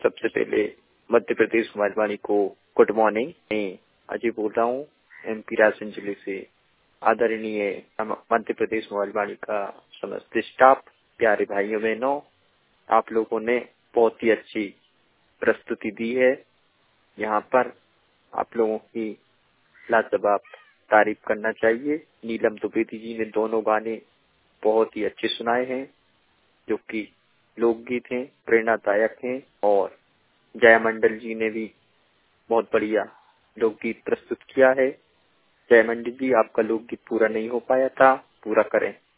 सबसे पहले मध्य प्रदेश मोबाइल को गुड मॉर्निंग। मैं अजय बोल रहा हूँ MP रायसेन जिले से। आदरणीय मध्य प्रदेश मोबाइल का समस्त स्टाफ, प्यारे भाइयों बहनों, आप लोगों ने बहुत ही अच्छी प्रस्तुति दी है। यहाँ पर आप लोगों की लाजवाब तारीफ करना चाहिए। नीलम द्विवेदी जी ने दोनों गाने बहुत ही अच्छे सुनाए हैं, जो कि लोकगीत हैं, प्रेरणादायक हैं। और जया मंडल जी ने भी बहुत बढ़िया लोकगीत प्रस्तुत किया है। जया मंडल जी, आपका लोकगीत पूरा नहीं हो पाया था, पूरा करें।